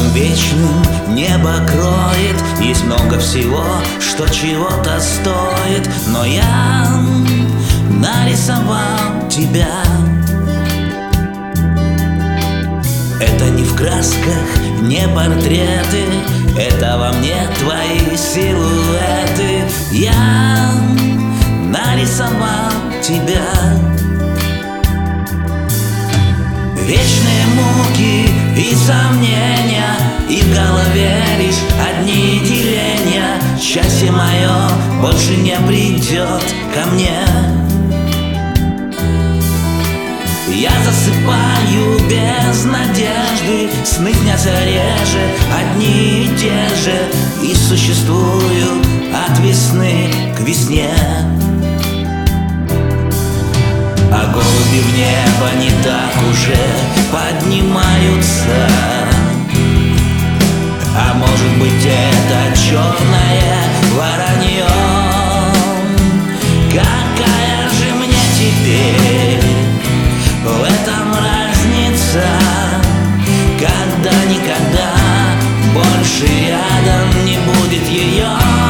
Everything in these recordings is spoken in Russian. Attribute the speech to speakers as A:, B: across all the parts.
A: вечным небо кроет. Есть много всего, что чего-то стоит, но я нарисовал тебя. Это не в красках, не портреты, это во мне твои силуэты. Я нарисовал тебя. Вечные муки и сомнения, и в голове лишь одни деления. Счастье мое больше не придет ко мне. Я засыпаю без надежды, сны снятся реже, одни и те же, и существую от весны к весне. А голуби в небо не так уже поднимаются. А может быть, это черное воронье? Какая же мне теперь в этом разница, когда никогда больше рядом не будет ее?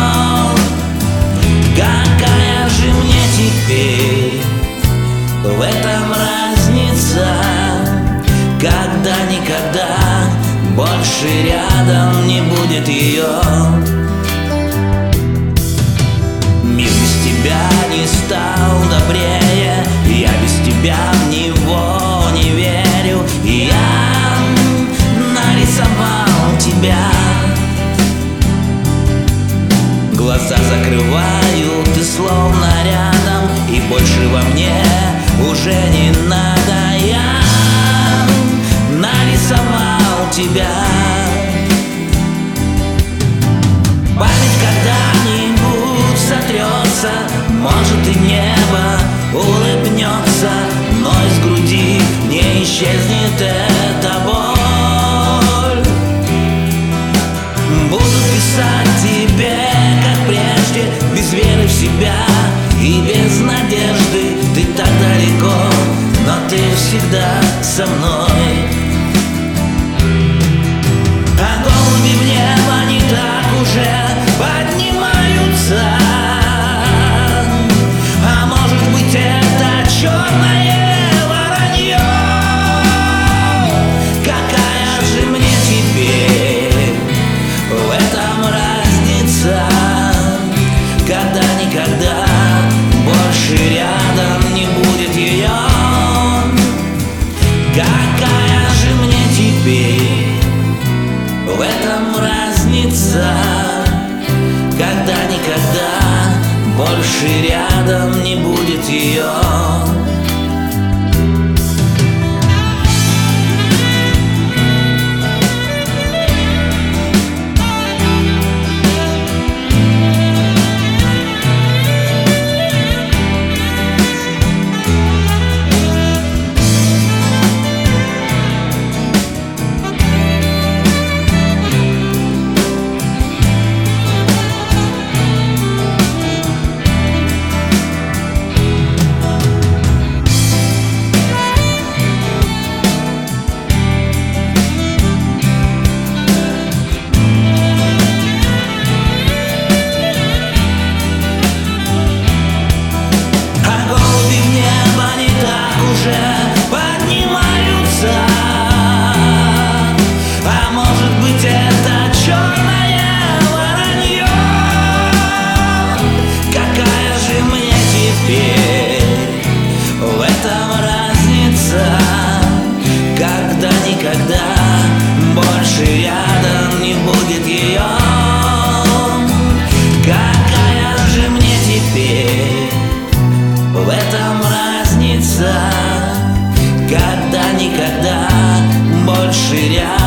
A: Какая же мне теперь в этом разница, когда никогда больше рядом не будет ее? Мир без тебя не стал добрее, я без тебя в него не верю. Я нарисовал тебя. Глаза закрываю, ты словно рядом, и больше во мне уже не надо. Я нарисовал тебя. Память когда-нибудь сотрется, может и небо улыбнется, но из груди не исчезнет эта боль. Буду писать тебе, как прежде, без веры в себя и без надежды. Ты так далеко, но ты всегда со мной. А голуби в небо не так уже поднимаются. А может быть, это черное воронье? Какая же мне теперь в этом разница, когда никогда больше рядом не будет ее? Какая же мне теперь в этом разница, когда никогда больше рядом не будет ее? Никогда больше рядом не будет ее. Какая же мне теперь в этом разница, когда никогда больше рядом